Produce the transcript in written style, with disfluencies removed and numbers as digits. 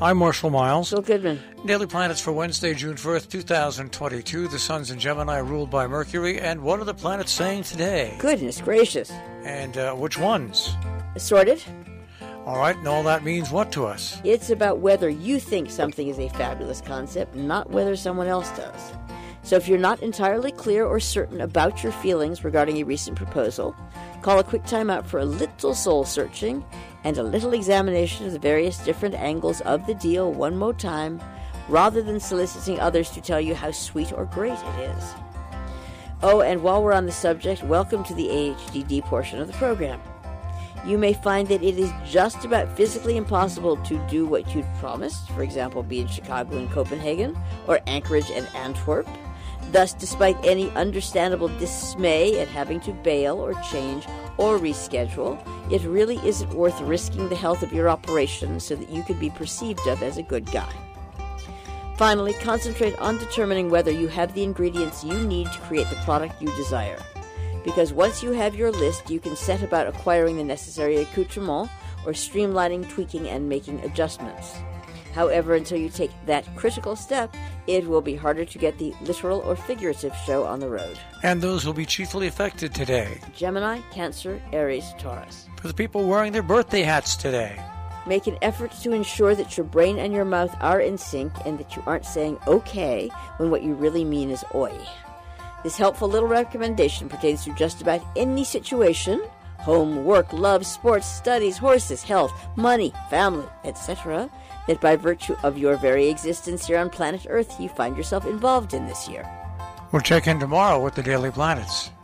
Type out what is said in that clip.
I'm Marshall Miles. Bill Goodman. Daily Planets for Wednesday, June 1st, 2022. The sun's in Gemini, ruled by Mercury. And what are the planets saying today? Goodness gracious. And which ones? Assorted. All right, and all that means what to us? It's about whether you think something is a fabulous concept, not whether someone else does. So if you're not entirely clear or certain about your feelings regarding a recent proposal, call a quick timeout for a little soul-searching and a little examination of the various different angles of the deal one more time, rather than soliciting others to tell you how sweet or great it is. Oh, and while we're on the subject, welcome to the AHDD portion of the program. You may find that it is just about physically impossible to do what you'd promised, for example, be in Chicago and Copenhagen, or Anchorage and Antwerp. Thus, despite any understandable dismay at having to bail or change or reschedule, it really isn't worth risking the health of your operation so that you can be perceived of as a good guy. Finally, concentrate on determining whether you have the ingredients you need to create the product you desire. Because once you have your list, you can set about acquiring the necessary accoutrement or streamlining, tweaking, and making adjustments. However, until you take that critical step, it will be harder to get the literal or figurative show on the road. And those will be chiefly affected today. Gemini, Cancer, Aries, Taurus. For the people wearing their birthday hats today. Make an effort to ensure that your brain and your mouth are in sync and that you aren't saying okay when what you really mean is oi. This helpful little recommendation pertains to just about any situation, home, work, love, sports, studies, horses, health, money, family, etc., that by virtue of your very existence here on planet Earth, you find yourself involved in this year. We'll check in tomorrow with the Daily Planets.